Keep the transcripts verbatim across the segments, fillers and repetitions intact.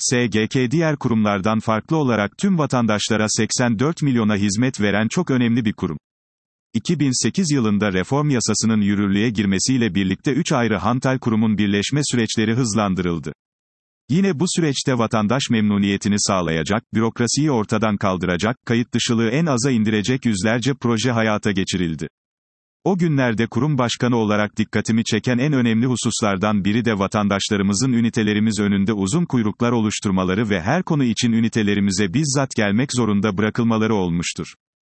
S G K diğer kurumlardan farklı olarak tüm vatandaşlara seksen dört milyona hizmet veren çok önemli bir kurum. iki bin sekiz yılında reform yasasının yürürlüğe girmesiyle birlikte üç ayrı hantal kurumun birleşme süreçleri hızlandırıldı. Yine bu süreçte vatandaş memnuniyetini sağlayacak, bürokrasiyi ortadan kaldıracak, kayıt dışılığı en aza indirecek yüzlerce proje hayata geçirildi. O günlerde kurum başkanı olarak dikkatimi çeken en önemli hususlardan biri de vatandaşlarımızın ünitelerimiz önünde uzun kuyruklar oluşturmaları ve her konu için ünitelerimize bizzat gelmek zorunda bırakılmaları olmuştur.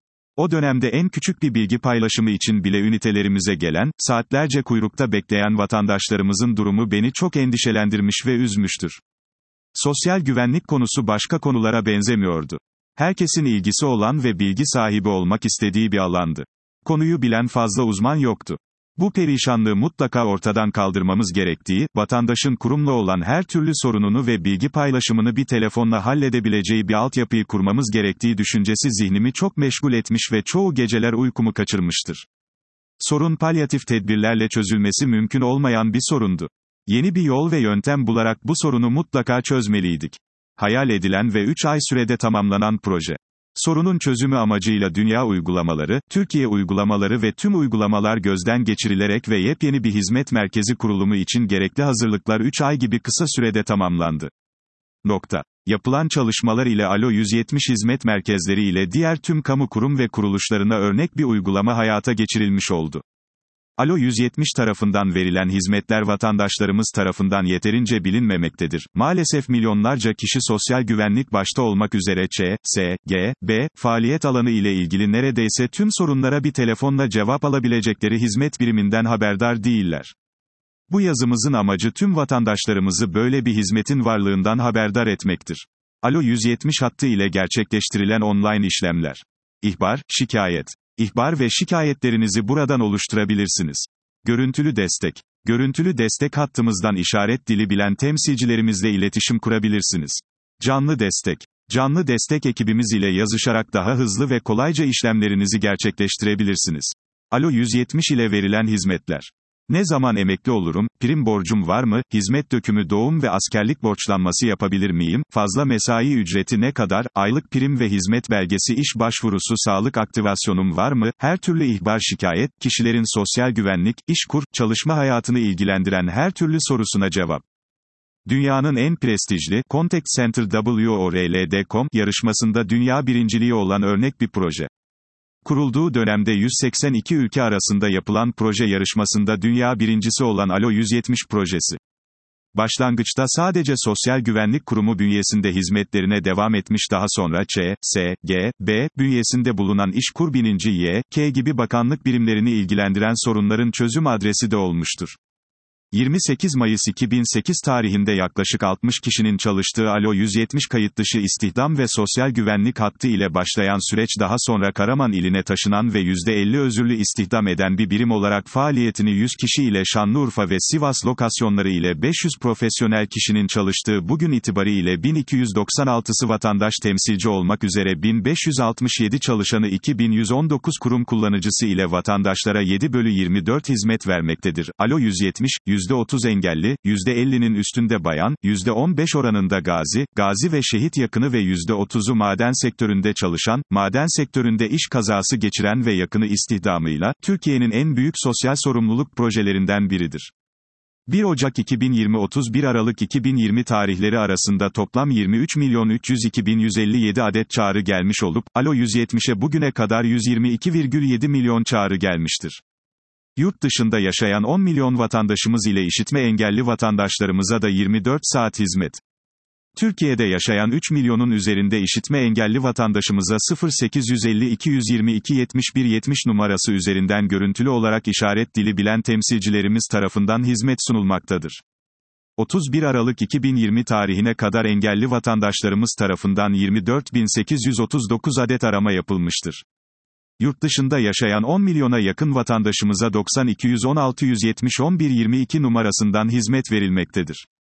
O dönemde en küçük bir bilgi paylaşımı için bile ünitelerimize gelen, saatlerce kuyrukta bekleyen vatandaşlarımızın durumu beni çok endişelendirmiş ve üzmüştür. Sosyal güvenlik konusu başka konulara benzemiyordu. Herkesin ilgisi olan ve bilgi sahibi olmak istediği bir alandı. Konuyu bilen fazla uzman yoktu. Bu perişanlığı mutlaka ortadan kaldırmamız gerektiği, vatandaşın kurumla olan her türlü sorununu ve bilgi paylaşımını bir telefonla halledebileceği bir altyapıyı kurmamız gerektiği düşüncesi zihnimi çok meşgul etmiş ve çoğu geceler uykumu kaçırmıştır. Sorun palyatif tedbirlerle çözülmesi mümkün olmayan bir sorundu. Yeni bir yol ve yöntem bularak bu sorunu mutlaka çözmeliydik. Hayal edilen ve üç ay sürede tamamlanan proje. Sorunun çözümü amacıyla dünya uygulamaları, Türkiye uygulamaları ve tüm uygulamalar gözden geçirilerek ve yepyeni bir hizmet merkezi kurulumu için gerekli hazırlıklar üç ay gibi kısa sürede tamamlandı. Nokta. Yapılan çalışmalar ile Alo yüz yetmiş hizmet merkezleri ile diğer tüm kamu kurum ve kuruluşlarına örnek bir uygulama hayata geçirilmiş oldu. Alo yüz yetmiş tarafından verilen hizmetler vatandaşlarımız tarafından yeterince bilinmemektedir. Maalesef milyonlarca kişi sosyal güvenlik başta olmak üzere Ç, S, G, B, faaliyet alanı ile ilgili neredeyse tüm sorunlara bir telefonla cevap alabilecekleri hizmet biriminden haberdar değiller. Bu yazımızın amacı tüm vatandaşlarımızı böyle bir hizmetin varlığından haberdar etmektir. Alo yüz yetmiş hattı ile gerçekleştirilen online işlemler. İhbar, şikayet. İhbar ve şikayetlerinizi buradan oluşturabilirsiniz. Görüntülü destek. Görüntülü destek hattımızdan işaret dili bilen temsilcilerimizle iletişim kurabilirsiniz. Canlı destek. Canlı destek ekibimiz ile yazışarak daha hızlı ve kolayca işlemlerinizi gerçekleştirebilirsiniz. Alo yüz yetmiş ile verilen hizmetler. Ne zaman emekli olurum, prim borcum var mı, hizmet dökümü doğum ve askerlik borçlanması yapabilir miyim, fazla mesai ücreti ne kadar, aylık prim ve hizmet belgesi iş başvurusu sağlık aktivasyonum var mı, her türlü ihbar şikayet, kişilerin sosyal güvenlik, işkur, çalışma hayatını ilgilendiren her türlü sorusuna cevap. Dünyanın en prestijli, Contact Center World nokta com yarışmasında dünya birinciliği olan örnek bir proje. Kurulduğu dönemde yüz seksen iki ülke arasında yapılan proje yarışmasında dünya birincisi olan Alo yüz yetmiş projesi. Başlangıçta sadece Sosyal Güvenlik Kurumu bünyesinde hizmetlerine devam etmiş, daha sonra Ç, S, G, B bünyesinde bulunan İşkur bininci Y, K gibi bakanlık birimlerini ilgilendiren sorunların çözüm adresi de olmuştur. yirmi sekiz Mayıs iki bin sekiz tarihinde yaklaşık altmış kişinin çalıştığı Alo yüz yetmiş kayıt dışı istihdam ve sosyal güvenlik hattı ile başlayan süreç daha sonra Karaman iline taşınan ve yüzde elli özürlü istihdam eden bir birim olarak faaliyetini yüz kişi ile Şanlıurfa ve Sivas lokasyonları ile beş yüz profesyonel kişinin çalıştığı bugün itibariyle bin iki yüz doksan altısı vatandaş temsilci olmak üzere bin beş yüz altmış yedi çalışanı iki bin yüz on dokuz kurum kullanıcısı ile vatandaşlara yedi bölü yirmi dört hizmet vermektedir. Alo yüz yetmiş, yüzde otuz engelli, yüzde ellinin üstünde bayan, yüzde on beş oranında gazi, gazi ve şehit yakını ve yüzde otuzu maden sektöründe çalışan, maden sektöründe iş kazası geçiren ve yakını istihdamıyla, Türkiye'nin en büyük sosyal sorumluluk projelerinden biridir. bir Ocak iki bin yirmi - otuz bir Aralık iki bin yirmi tarihleri arasında toplam yirmi üç milyon üç yüz iki bin yüz elli yedi adet çağrı gelmiş olup, Alo yüz yetmişe bugüne kadar yüz yirmi iki virgül yedi milyon çağrı gelmiştir. Yurt dışında yaşayan on milyon vatandaşımız ile işitme engelli vatandaşlarımıza da yirmi dört saat hizmet. Türkiye'de yaşayan üç milyonun üzerinde işitme engelli vatandaşımıza sıfır sekiz elli iki yüz yirmi iki yetmiş bir yetmiş numarası üzerinden görüntülü olarak işaret dili bilen temsilcilerimiz tarafından hizmet sunulmaktadır. otuz bir Aralık iki bin yirmi tarihine kadar engelli vatandaşlarımız tarafından yirmi dört bin sekiz yüz otuz dokuz adet arama yapılmıştır. Yurt dışında yaşayan on milyona yakın vatandaşımıza doksan iki yüz on altı yüz yetmiş on bir yirmi iki numarasından hizmet verilmektedir.